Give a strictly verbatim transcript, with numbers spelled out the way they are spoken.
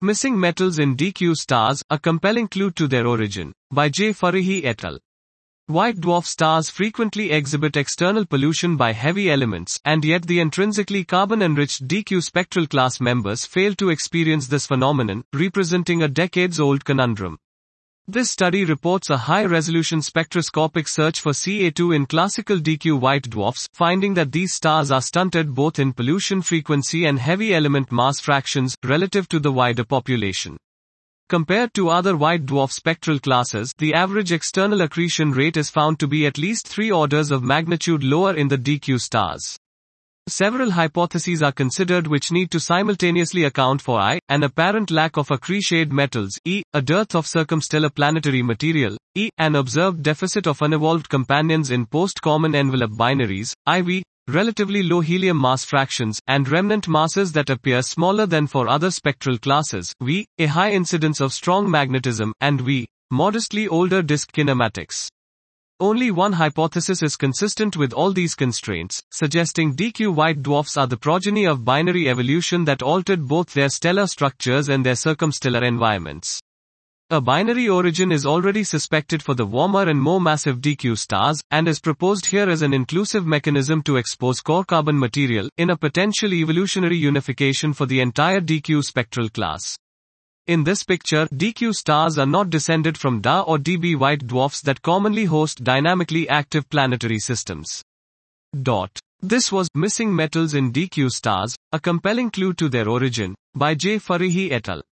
Missing metals in D Q stars, a compelling clue to their origin, by J. Farihi et al. White dwarf stars frequently exhibit external pollution by heavy elements, and yet the intrinsically carbon-enriched D Q spectral class members fail to experience this phenomenon, representing a decades-old conundrum. This study reports a high-resolution spectroscopic search for C A two in classical D Q white dwarfs, finding that these stars are stunted both in pollution frequency and heavy element mass fractions, relative to the wider population. Compared to other white dwarf spectral classes, the average external accretion rate is found to be at least three orders of magnitude lower in the D Q stars. Several hypotheses are considered which need to simultaneously account for I, an apparent lack of accretioned metals, E, a dearth of circumstellar planetary material, E, an observed deficit of unevolved companions in post-common envelope binaries, I V, relatively low helium mass fractions, and remnant masses that appear smaller than for other spectral classes, V, a high incidence of strong magnetism, and V, modestly older disk kinematics. Only one hypothesis is consistent with all these constraints, suggesting D Q white dwarfs are the progeny of binary evolution that altered both their stellar structures and their circumstellar environments. A binary origin is already suspected for the warmer and more massive D Q stars, and is proposed here as an inclusive mechanism to expose core carbon material, in a potential evolutionary unification for the entire D Q spectral class. In this picture, D Q stars are not descended from D A or D B white dwarfs that commonly host dynamically active planetary systems. Dot. This was Missing Metals in D Q Stars, a compelling clue to their origin, by J. Farihi et al.